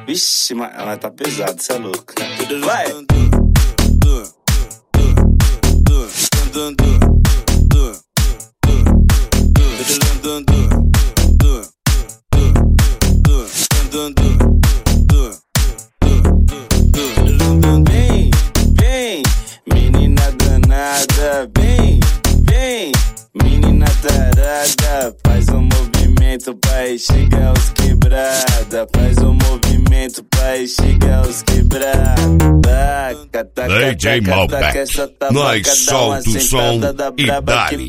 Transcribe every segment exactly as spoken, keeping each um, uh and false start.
Vixe, mas, mas tá pesado, cê é louco. Vai! Vem, vem, menina danada, vem, vem, menina tarada, faz um movimento pra enxergar os quebrada, faz um movimento pra enxergar os quebrada. Taca, taca, D J Malbec, nós solta o som e dá-lhe.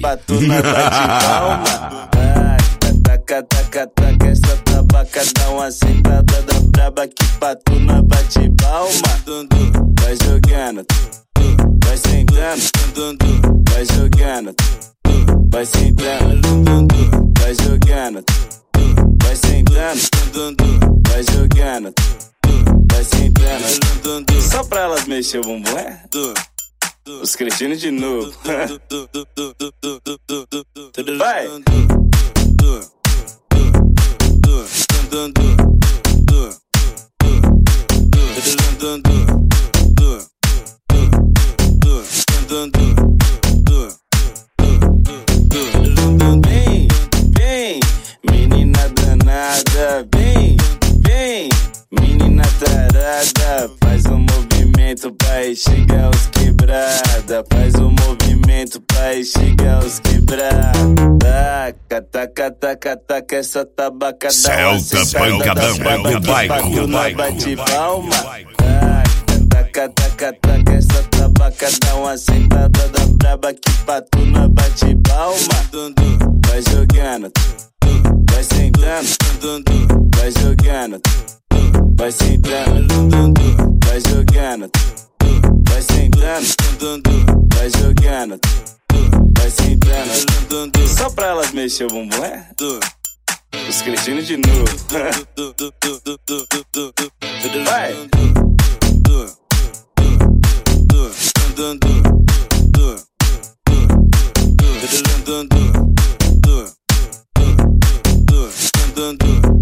Taca, taca, taca, essa tabaca dá uma sentada da braba que patuna bate palma. Vai jogando, vai sentando, vai jogando, vai sentando, vai jogando, vai sentando, vai jogando, vai sentando. Só pra elas mexer o bumbum, é? Os cretinos de novo. Vai! Vem, vem, menina danada, vem, vem, menina tarada, faz um movimento pra enxergar os quebrada, faz um movimento pra enxergar os quebrada. Taca, taca, taca, taca, essa tabaca dá uma sentada da braba que patuna bate palma. Taca, taca, taca, essa tabaca dá uma sentada da braba que patuna bate palma. Vai jogando, vai sentando, vai jogando, vai sentando, vai jogando, vai sentando, vai jogando, vai sentando. Só pra elas mexer o bumbum, é? Os cretinos de novo. Vai! Dun